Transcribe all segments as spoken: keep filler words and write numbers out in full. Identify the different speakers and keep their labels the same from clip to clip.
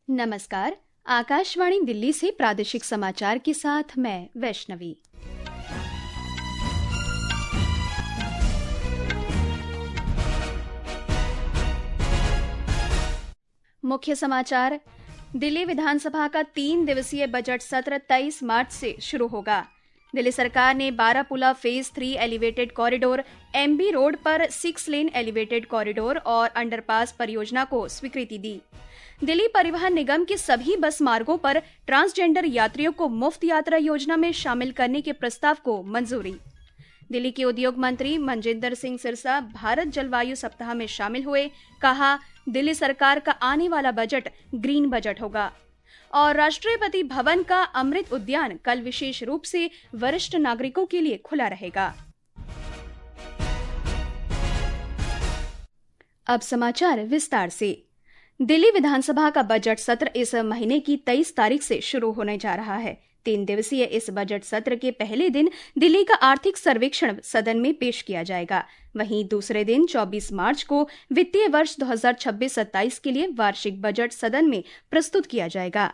Speaker 1: नमस्कार। आकाशवाणी दिल्ली से प्रादेशिक समाचार के साथ मैं वैष्णवी। मुख्य समाचार। दिल्ली विधानसभा का तीन दिवसीय बजट सत्र तेईस मार्च से शुरू होगा। दिल्ली सरकार ने Barapullah phase three elevated corridor, MB road पर सिक्स लेन एलिवेटेड कॉरिडोर और अंडरपास परियोजना को स्वीकृति दी। दिल्ली परिवहन निगम के सभी बस मार्गों पर ट्रांसजेंडर यात्रियों को मुफ्त यात्रा योजना में शामिल करने के प्रस्ताव को मंजूरी। दिल्ली के उद्योग मंत्री मनजिंदर सिंह सिरसा भारत जलवायु सप्ताह में शामिल हुए। कहा, दिल्ली सरकार का आने वाला बजट ग्रीन बजट होगा। और राष्ट्रपति भवन का अमृत उद्यान कल विशेष रूप से वरिष्ठ नागरिकों के लिए खुला रहेगा। अब समाचार विस्तार से। दिल्ली विधानसभा का बजट सत्र इस महीने की तेईस तारीख से शुरू होने जा रहा है। तीन दिवसीय इस बजट सत्र के पहले दिन दिल्ली का आर्थिक सर्वेक्षण सदन में पेश किया जाएगा। वहीं दूसरे दिन चौबीस मार्च को वित्तीय वर्ष दो हज़ार छब्बीस सत्ताईस के लिए वार्षिक बजट सदन में प्रस्तुत किया जाएगा।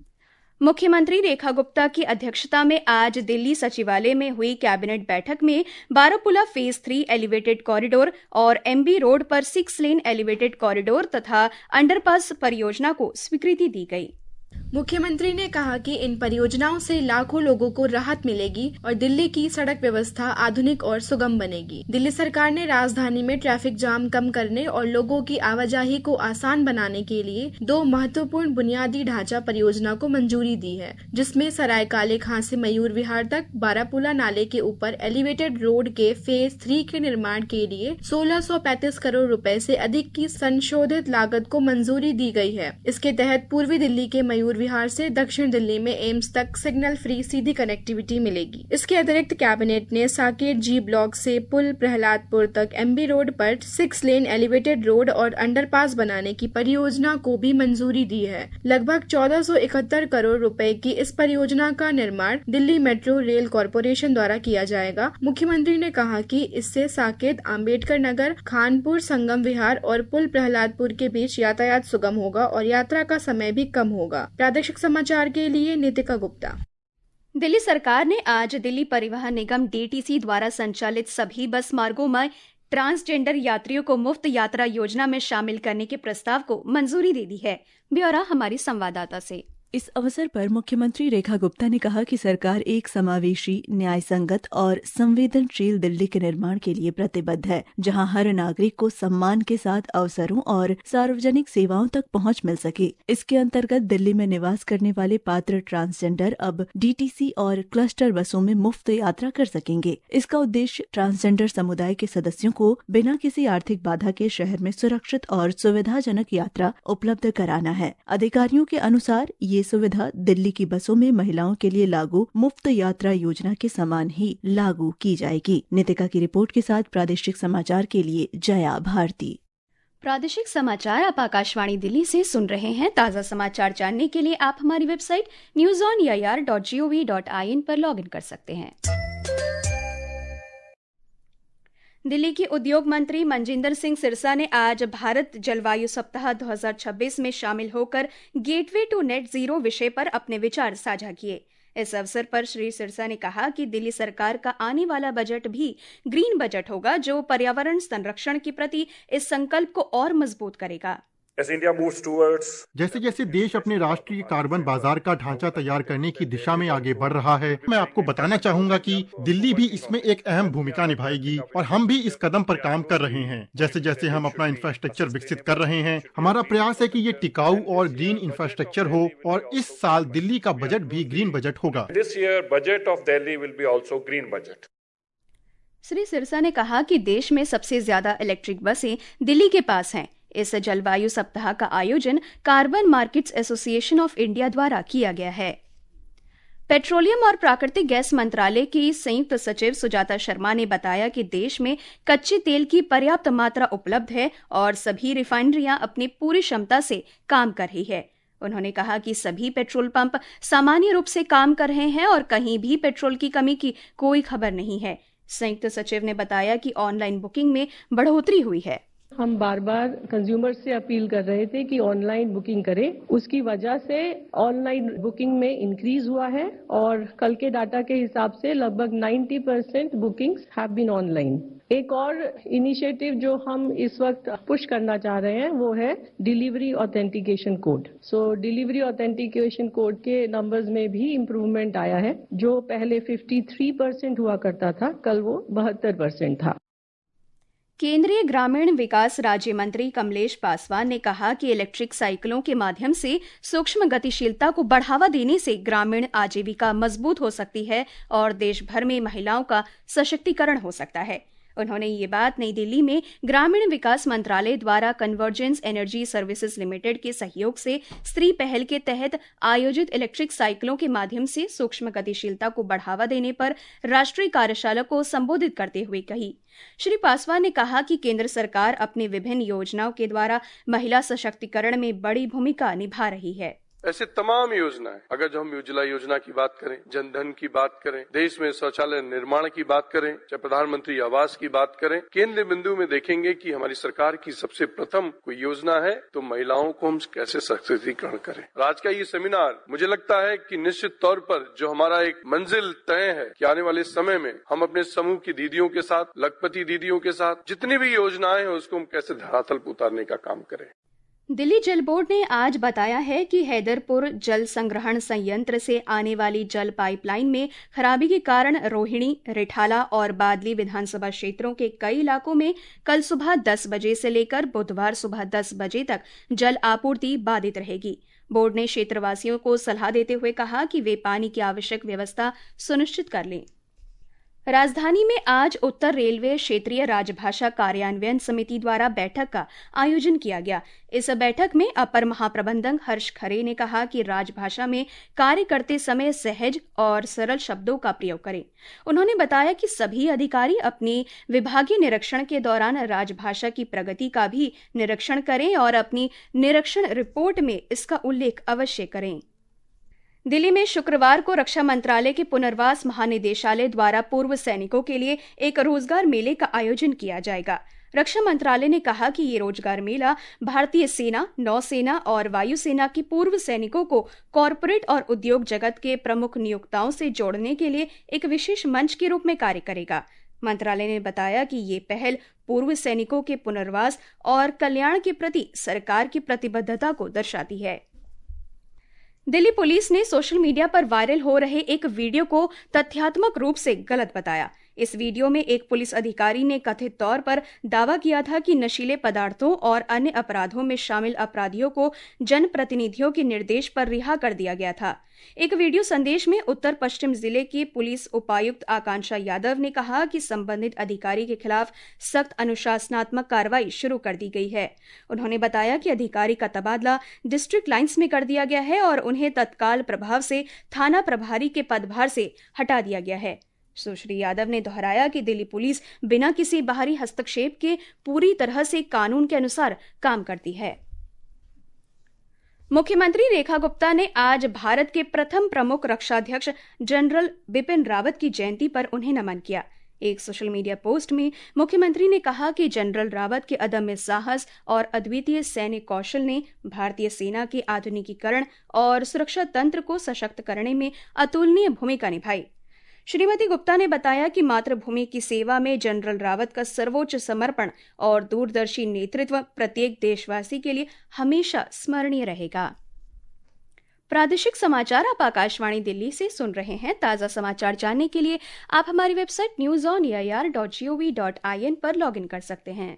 Speaker 1: मुख्यमंत्री रेखा गुप्ता की अध्यक्षता में आज दिल्ली सचिवालय में हुई कैबिनेट बैठक में Barapullah phase three elevated corridor और एमबी रोड पर सिक्स लेन एलिवेटेड कॉरिडोर तथा अंडरपास परियोजना को स्वीकृति दी गई।
Speaker 2: मुख्यमंत्री ने कहा कि इन परियोजनाओं से लाखों लोगों को राहत मिलेगी और दिल्ली की सड़क व्यवस्था आधुनिक और सुगम बनेगी। दिल्ली सरकार ने राजधानी में ट्रैफिक जाम कम करने और लोगों की आवाजाही को आसान बनाने के लिए दो महत्वपूर्ण बुनियादी ढांचा परियोजना को मंजूरी दी है, जिसमें सराय काले खां से मयूर विहार तक बारापुला नाले के ऊपर एलिवेटेड रोड के फेज थ्री के निर्माण के लिए सोलह सौ पैंतीस करोड़ रुपए से अधिक की संशोधित लागत को मंजूरी दी गई है। इसके तहत पूर्वी दिल्ली के मयूर विहार से दक्षिण दिल्ली में एम्स तक सिग्नल फ्री सीधी कनेक्टिविटी मिलेगी। इसके अतिरिक्त कैबिनेट ने साकेत जी ब्लॉक से पुल प्रहलादपुर तक एमबी रोड पर सिक्स लेन एलिवेटेड रोड और अंडरपास बनाने की परियोजना को भी मंजूरी दी है। लगभग चौदह सौ इकहत्तर करोड़ रुपए की इस परियोजना का निर्माण दिल्ली मेट्रो रेल कॉरपोरेशन द्वारा किया जाएगा। मुख्यमंत्री ने कहा कि इससे साकेत, आम्बेडकर नगर, खानपुर, संगम विहार और पुल प्रहलादपुर के बीच यातायात सुगम होगा और यात्रा का समय भी कम होगा। प्रादेशिक समाचार के लिए नितिका गुप्ता।
Speaker 1: दिल्ली सरकार ने आज दिल्ली परिवहन निगम डीटीसी द्वारा संचालित सभी बस मार्गों में ट्रांसजेंडर यात्रियों को मुफ्त यात्रा योजना में शामिल करने के प्रस्ताव को मंजूरी दे दी है। ब्यौरा हमारी संवाददाता से।
Speaker 3: इस अवसर पर मुख्यमंत्री रेखा गुप्ता ने कहा कि सरकार एक समावेशी, न्याय संगत और संवेदनशील दिल्ली के निर्माण के लिए प्रतिबद्ध है, जहां हर नागरिक को सम्मान के साथ अवसरों और सार्वजनिक सेवाओं तक पहुंच मिल सके। इसके अंतर्गत दिल्ली में निवास करने वाले पात्र ट्रांसजेंडर अब डीटीसी और क्लस्टर बसों में मुफ्त यात्रा कर सकेंगे। इसका उद्देश्य ट्रांसजेंडर समुदाय के सदस्यों को बिना किसी आर्थिक बाधा के शहर में सुरक्षित और सुविधाजनक यात्रा उपलब्ध कराना है। अधिकारियों के अनुसार ये ये सुविधा दिल्ली की बसों में महिलाओं के लिए लागू मुफ्त यात्रा योजना के समान ही लागू की जाएगी। नितिका की रिपोर्ट के साथ प्रादेशिक समाचार के लिए जया भारती।
Speaker 1: प्रादेशिक समाचार आप आकाशवाणी दिल्ली से सुन रहे हैं। ताज़ा समाचार जानने के लिए आप हमारी website news on E I R dot G O V dot I N पर लॉग इन कर सकते हैं। दिल्ली के उद्योग मंत्री मनजिंदर सिंह सिरसा ने आज भारत जलवायु सप्ताह दो हज़ार छब्बीस में शामिल होकर गेटवे टू नेट जीरो विषय पर अपने विचार साझा किए। इस अवसर पर श्री सिरसा ने कहा कि दिल्ली सरकार का आने वाला बजट भी ग्रीन बजट होगा, जो पर्यावरण संरक्षण के प्रति इस संकल्प को और मजबूत करेगा।
Speaker 4: As India moves towards...
Speaker 5: जैसे जैसे देश अपने राष्ट्रीय कार्बन बाजार का ढांचा तैयार करने की दिशा में आगे बढ़ रहा है, मैं आपको बताना चाहूंगा कि दिल्ली भी इसमें एक अहम भूमिका निभाएगी और हम भी इस कदम पर काम कर रहे हैं। जैसे जैसे हम अपना इंफ्रास्ट्रक्चर विकसित कर रहे हैं, हमारा प्रयास है कि ये टिकाऊ और ग्रीन इंफ्रास्ट्रक्चर हो और इस साल दिल्ली का बजट भी ग्रीन बजट होगा।
Speaker 4: This year budget of Delhi will be also green budget.
Speaker 1: Shri Sirsa ने कहा कि देश में सबसे ज्यादा इलेक्ट्रिक बसें दिल्ली के पास हैं। इस जलवायु सप्ताह का आयोजन carbon markets association of India द्वारा किया गया है। पेट्रोलियम और प्राकृतिक गैस मंत्रालय की संयुक्त सचिव सुजाता शर्मा ने बताया कि देश में कच्चे तेल की पर्याप्त मात्रा उपलब्ध है और सभी रिफाइनरियां अपनी पूरी क्षमता से काम कर रही है। उन्होंने कहा कि सभी पेट्रोल पंप सामान्य रूप से काम कर रहे हैं और कहीं भी पेट्रोल की कमी की कोई खबर नहीं है। संयुक्त सचिव ने बताया कि ऑनलाइन बुकिंग में बढ़ोतरी हुई है।
Speaker 6: हम बार बार कंज्यूमर से अपील कर रहे थे कि ऑनलाइन बुकिंग करें। उसकी वजह से ऑनलाइन बुकिंग में इंक्रीज हुआ है और कल के डाटा के हिसाब से लगभग नब्बे percent bookings have been online. एक और इनिशिएटिव जो हम इस वक्त पुश करना चाह रहे हैं वो है delivery authentication code. So delivery authentication code के नंबर्स में भी इम्प्रूवमेंट आया है। जो पहले तिरेपन परसेंट हुआ करता था, कल वो बहत्तर परसेंट था।
Speaker 1: केंद्रीय ग्रामीण विकास राज्य मंत्री कमलेश पासवान ने कहा कि इलेक्ट्रिक साइकिलों के माध्यम से सूक्ष्म गतिशीलता को बढ़ावा देने से ग्रामीण आजीविका मजबूत हो सकती है और देश भर में महिलाओं का सशक्तिकरण हो सकता है। उन्होंने ये बात नई दिल्ली में ग्रामीण विकास मंत्रालय द्वारा कन्वर्जेंस एनर्जी सर्विसेज लिमिटेड के सहयोग से स्त्री पहल के तहत आयोजित इलेक्ट्रिक साइकिलों के माध्यम से सूक्ष्म गतिशीलता को बढ़ावा देने पर राष्ट्रीय कार्यशाला को संबोधित करते हुए कही। श्री पासवान ने कहा कि केंद्र सरकार अपनी विभिन्न योजनाओं के द्वारा महिला सशक्तिकरण में बड़ी भूमिका निभा रही है।
Speaker 7: ऐसे तमाम योजनाएं, अगर जो हम उज्ज्वला योजना की बात करें, जनधन की बात करें, देश में शौचालय निर्माण की बात करें, चाहे प्रधानमंत्री आवास की बात करें, केंद्र बिंदु में देखेंगे कि हमारी सरकार की सबसे प्रथम कोई योजना है तो महिलाओं को हम कैसे सशक्तिकरण करें। आज का ये सेमिनार मुझे लगता है कि निश्चित तौर पर जो हमारा एक मंजिल तय है कि आने वाले समय में हम अपने समूह की दीदियों के साथ, लखपति दीदियों के साथ जितनी भी योजनाएं हैं उसको हम कैसे धरातल पर उतारने का काम करें।
Speaker 1: दिल्ली जल बोर्ड ने आज बताया है कि हैदरपुर जल संग्रहण संयंत्र से आने वाली जल पाइपलाइन में खराबी के कारण रोहिणी, रिठाला और बादली विधानसभा क्षेत्रों के कई इलाकों में कल सुबह दस बजे से लेकर बुधवार सुबह दस बजे तक जल आपूर्ति बाधित रहेगी। बोर्ड ने क्षेत्रवासियों को सलाह देते हुए कहा कि वे पानी की आवश्यक व्यवस्था सुनिश्चित कर लें। राजधानी में आज उत्तर रेलवे क्षेत्रीय राजभाषा कार्यान्वयन समिति द्वारा बैठक का आयोजन किया गया। इस बैठक में अपर महाप्रबंधक हर्ष खरे ने कहा कि राजभाषा में कार्य करते समय सहज और सरल शब्दों का प्रयोग करें। उन्होंने बताया कि सभी अधिकारी अपनी विभागीय निरीक्षण के दौरान राजभाषा की प्रगति का भी निरीक्षण करें और अपनी निरीक्षण रिपोर्ट में इसका उल्लेख अवश्य करें। दिल्ली में शुक्रवार को रक्षा मंत्रालय के पुनर्वास महानिदेशालय द्वारा पूर्व सैनिकों के लिए एक रोजगार मेले का आयोजन किया जाएगा। रक्षा मंत्रालय ने कहा कि ये रोजगार मेला भारतीय सेना, नौसेना और वायुसेना के पूर्व सैनिकों को कॉरपोरेट और उद्योग जगत के प्रमुख नियोक्ताओं से जोड़ने के लिए एक विशेष मंच के रूप में कार्य करेगा। मंत्रालय ने बताया कि ये पहल पूर्व सैनिकों के पुनर्वास और कल्याण के प्रति सरकार की प्रतिबद्धता को दर्शाती है। दिल्ली पुलिस ने सोशल मीडिया पर वायरल हो रहे एक वीडियो को तथ्यात्मक रूप से गलत बताया। इस वीडियो में एक पुलिस अधिकारी ने कथित तौर पर दावा किया था कि नशीले पदार्थों और अन्य अपराधों में शामिल अपराधियों को जनप्रतिनिधियों के निर्देश पर रिहा कर दिया गया था। एक वीडियो संदेश में उत्तर पश्चिम जिले की पुलिस उपायुक्त आकांक्षा यादव ने कहा कि संबंधित अधिकारी के खिलाफ सख्त अनुशासनात्मक कार्रवाई शुरू कर दी गई है। उन्होंने बताया कि अधिकारी का तबादला डिस्ट्रिक्ट लाइन्स में कर दिया गया है और उन्हें तत्काल प्रभाव से थाना प्रभारी के पदभार से हटा दिया गया है। सुश्री यादव ने दोहराया कि दिल्ली पुलिस बिना किसी बाहरी हस्तक्षेप के पूरी तरह से कानून के अनुसार काम करती है। मुख्यमंत्री रेखा गुप्ता ने आज भारत के प्रथम प्रमुख रक्षाध्यक्ष जनरल बिपिन रावत की जयंती पर उन्हें नमन किया। एक सोशल मीडिया पोस्ट में मुख्यमंत्री ने कहा कि जनरल रावत के अदम्य साहस और अद्वितीय सैन्य कौशल ने भारतीय सेना के आधुनिकीकरण और सुरक्षा तंत्र को सशक्त करने में अतुलनीय भूमिका निभाई। श्रीमती गुप्ता ने बताया कि मातृभूमि की सेवा में जनरल रावत का सर्वोच्च समर्पण और दूरदर्शी नेतृत्व प्रत्येक देशवासी के लिए हमेशा स्मरणीय रहेगा। प्रादेशिक समाचार आप आकाशवाणी दिल्ली से सुन रहे हैं। ताज़ा समाचार जानने के लिए आप हमारी website news on A I R dot G O V dot I N पर लॉगिन कर सकते हैं।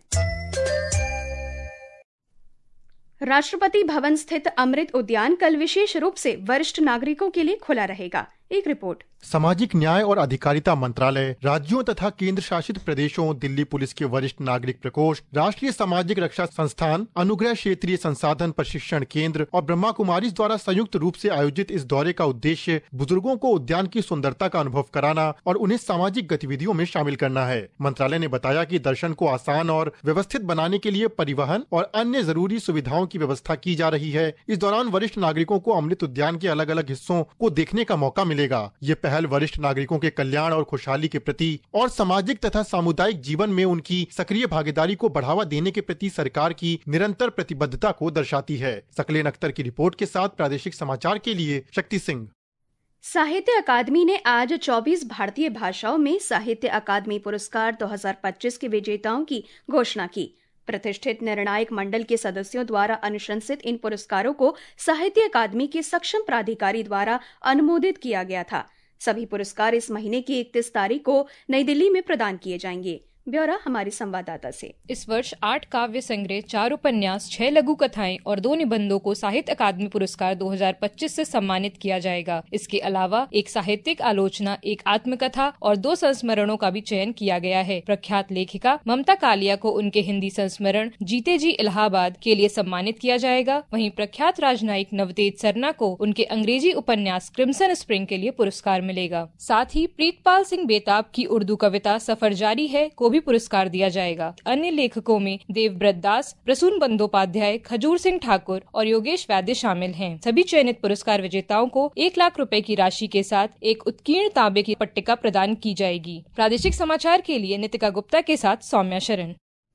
Speaker 1: राष्ट्रपति भवन स्थित अमृत उद्यान कल विशेष रूप से वरिष्ठ नागरिकों के लिए खुला रहेगा। एक रिपोर्ट।
Speaker 5: सामाजिक न्याय और अधिकारिता मंत्रालय, राज्यों तथा केंद्र शासित प्रदेशों, दिल्ली पुलिस के वरिष्ठ नागरिक प्रकोष्ठ, राष्ट्रीय सामाजिक रक्षा संस्थान, अनुग्रह क्षेत्रीय संसाधन प्रशिक्षण केंद्र और ब्रह्मा कुमारीज द्वारा संयुक्त रूप से आयोजित इस दौरे का उद्देश्य बुजुर्गों को उद्यान की सुंदरता का अनुभव कराना और उन्हें सामाजिक गतिविधियों में शामिल करना है। मंत्रालय ने बताया कि दर्शन को आसान और व्यवस्थित बनाने के लिए परिवहन और अन्य जरूरी सुविधाओं की व्यवस्था की जा रही है। इस दौरान वरिष्ठ नागरिकों को अमृत उद्यान के अलग अलग हिस्सों को देखने का मौका मिलेगा। मिलेगा। ये पहल वरिष्ठ नागरिकों के कल्याण और खुशहाली के प्रति और सामाजिक तथा सामुदायिक जीवन में उनकी सक्रिय भागीदारी को बढ़ावा देने के प्रति सरकार की निरंतर प्रतिबद्धता को दर्शाती है। सकलेन अख्तर की रिपोर्ट के साथ प्रादेशिक समाचार के लिए शक्ति सिंह।
Speaker 1: साहित्य अकादमी ने आज चौबीस भारतीय भाषाओं में साहित्य अकादमी पुरस्कार दो हज़ार पच्चीस के विजेताओं की घोषणा की। प्रतिष्ठित निर्णायक मंडल के सदस्यों द्वारा अनुशंसित इन पुरस्कारों को साहित्य अकादमी के सक्षम प्राधिकारी द्वारा अनुमोदित किया गया था। सभी पुरस्कार इस महीने की इकतीस तारीख को नई दिल्ली में प्रदान किए जाएंगे। ब्यौरा हमारी संवाददाता से।
Speaker 8: इस वर्ष आठ काव्य संग्रह, चार उपन्यास, छह लघु कथाएं और दो निबंधों को साहित्य अकादमी पुरस्कार दो हज़ार पच्चीस से सम्मानित किया जाएगा। इसके अलावा एक साहित्यिक आलोचना, एक आत्मकथा और दो संस्मरणों का भी चयन किया गया है। प्रख्यात लेखिका ममता कालिया को उनके हिंदी संस्मरण जीते जी इलाहाबाद के लिए सम्मानित किया जाएगा। वहीं प्रख्यात राजनयिक नवतेज सरना को उनके अंग्रेजी उपन्यास क्रिम्सन स्प्रिंग के लिए पुरस्कार मिलेगा। साथ ही प्रीतपाल सिंह बेताब की उर्दू कविता सफर जारी है को भी पुरस्कार दिया जाएगा। अन्य लेखकों में देवव्रत दास, प्रसून बंदोपाध्याय, खजूर सिंह ठाकुर और योगेश वैद्य शामिल हैं। सभी चयनित पुरस्कार विजेताओं को एक लाख रुपए की राशि के साथ एक उत्कीर्ण तांबे की पट्टिका प्रदान की जाएगी। प्रादेशिक समाचार के लिए नितिका गुप्ता के साथ सौम्या शरण।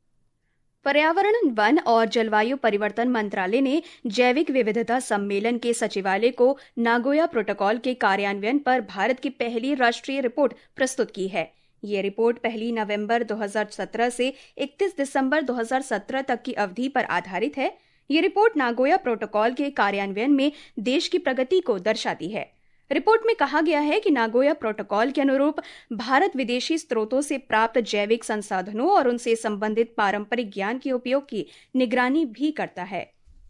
Speaker 1: पर्यावरण, वन और जलवायु परिवर्तन मंत्रालय ने जैविक विविधता सम्मेलन के सचिवालय को नागोया प्रोटोकॉल के कार्यान्वयन पर भारत की पहली राष्ट्रीय रिपोर्ट प्रस्तुत की है। ये रिपोर्ट पहली नवंबर दो हज़ार सत्रह से इकतीस दिसंबर दो हज़ार सत्रह तक की अवधि पर आधारित है। ये रिपोर्ट नागोया प्रोटोकॉल के कार्यान्वयन में देश की प्रगति को दर्शाती है। रिपोर्ट में कहा गया है कि नागोया प्रोटोकॉल के अनुरूप भारत विदेशी स्रोतों से प्राप्त जैविक संसाधनों और उनसे संबंधित पारंपरिक ज्ञान के उपयोग की निगरानी भी करता है।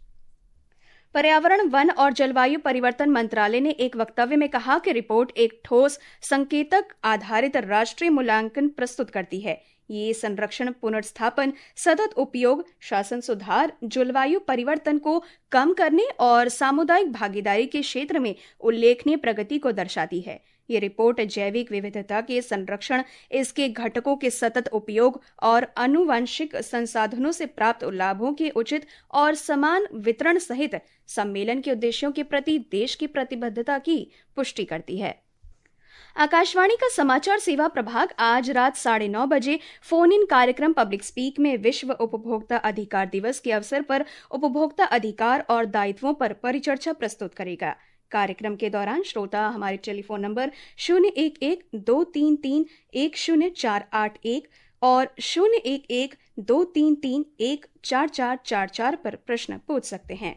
Speaker 1: पर्यावरण, वन और जलवायु परिवर्तन मंत्रालय ने एक वक्तव्य में कहा कि रिपोर्ट एक ठोस संकेतक आधारित राष्ट्रीय मूल्यांकन प्रस्तुत करती है। ये संरक्षण, पुनर्स्थापन, सतत उपयोग, शासन सुधार, जलवायु परिवर्तन को कम करने और सामुदायिक भागीदारी के क्षेत्र में उल्लेखनीय प्रगति को दर्शाती है। ये रिपोर्ट जैविक विविधता के संरक्षण, इसके घटकों के सतत उपयोग और आनुवंशिक संसाधनों से प्राप्त लाभों के उचित और समान वितरण सहित सम्मेलन के उद्देश्यों के प्रति देश की प्रतिबद्धता की पुष्टि करती है। आकाशवाणी का समाचार सेवा प्रभाग आज रात साढ़े नौ बजे फोन इन कार्यक्रम पब्लिक स्पीक में विश्व उपभोक्ता अधिकार दिवस के अवसर पर उपभोक्ता अधिकार और दायित्वों पर परिचर्चा प्रस्तुत करेगा। कार्यक्रम के दौरान श्रोता हमारे टेलीफोन नंबर शून्य एक एक दो तीन तीन एक शून्य चार आठ एक और शून्य एक एक दो तीन तीन एक चार चार चार चार पर प्रश्न पूछ सकते हैं।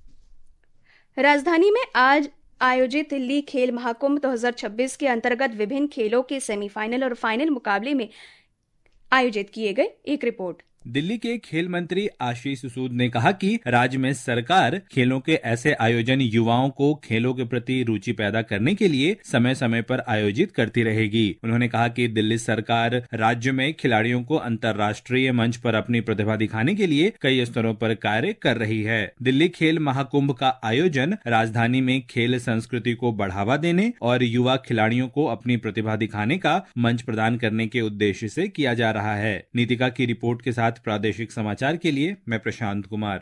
Speaker 1: राजधानी में आज आयोजित दिल्ली खेल महाकुंभ दो हज़ार छब्बीस के अंतर्गत विभिन्न खेलों के सेमीफाइनल और फाइनल मुकाबले में आयोजित किए गए। एक रिपोर्ट।
Speaker 9: दिल्ली के खेल मंत्री आशीष सूद ने कहा कि राज्य में सरकार खेलों के ऐसे आयोजन युवाओं को खेलों के प्रति रुचि पैदा करने के लिए समय समय पर आयोजित करती रहेगी। उन्होंने कहा कि दिल्ली सरकार राज्य में खिलाड़ियों को अंतर्राष्ट्रीय मंच पर अपनी प्रतिभा दिखाने के लिए कई स्तरों पर कार्य कर रही है। दिल्ली खेल महाकुंभ का आयोजन राजधानी में खेल संस्कृति को बढ़ावा देने और युवा खिलाड़ियों को अपनी प्रतिभा दिखाने का मंच प्रदान करने के उद्देश्य से किया जा रहा है। नीतिका की रिपोर्ट के साथ प्रादेशिक समाचार के लिए मैं प्रशांत कुमार।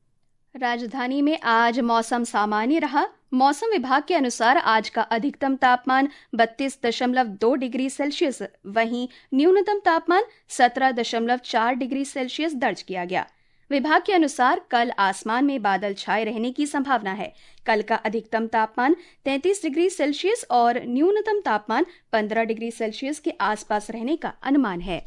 Speaker 1: राजधानी में आज मौसम सामान्य रहा। मौसम विभाग के अनुसार आज का अधिकतम तापमान बत्तीस दशमलव दो डिग्री सेल्सियस, वहीं न्यूनतम तापमान सत्रह दशमलव चार डिग्री सेल्सियस दर्ज किया गया। विभाग के अनुसार कल आसमान में बादल छाए रहने की संभावना है। कल का अधिकतम तापमान तैंतीस डिग्री सेल्सियस और न्यूनतम तापमान पंद्रह डिग्री सेल्सियस के आसपास रहने का अनुमान है।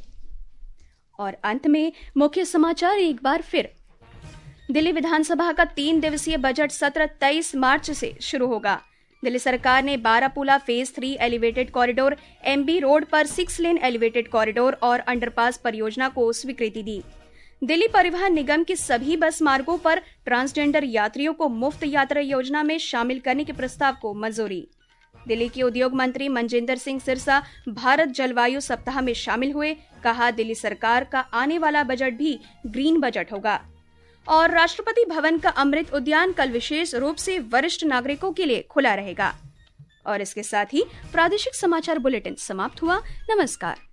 Speaker 1: और अंत में मुख्य समाचार एक बार फिर। दिल्ली विधानसभा का तीन दिवसीय बजट सत्र तेईस मार्च से शुरू होगा। दिल्ली सरकार ने Barapullah phase three elevated corridor, MB road पर सिक्स लेन एलिवेटेड कॉरिडोर और अंडरपास परियोजना को स्वीकृति दी। दिल्ली परिवहन निगम के सभी बस मार्गों पर ट्रांसजेंडर यात्रियों को मुफ्त यात्रा योजना में शामिल करने के प्रस्ताव को मंजूरी। दिल्ली के उद्योग मंत्री मनजिंदर सिंह सिरसा भारत जलवायु सप्ताह में शामिल हुए। कहा, दिल्ली सरकार का आने वाला बजट भी ग्रीन बजट होगा। और राष्ट्रपति भवन का अमृत उद्यान कल विशेष रूप से वरिष्ठ नागरिकों के लिए खुला रहेगा। और इसके साथ ही प्रादेशिक समाचार बुलेटिन समाप्त हुआ। नमस्कार।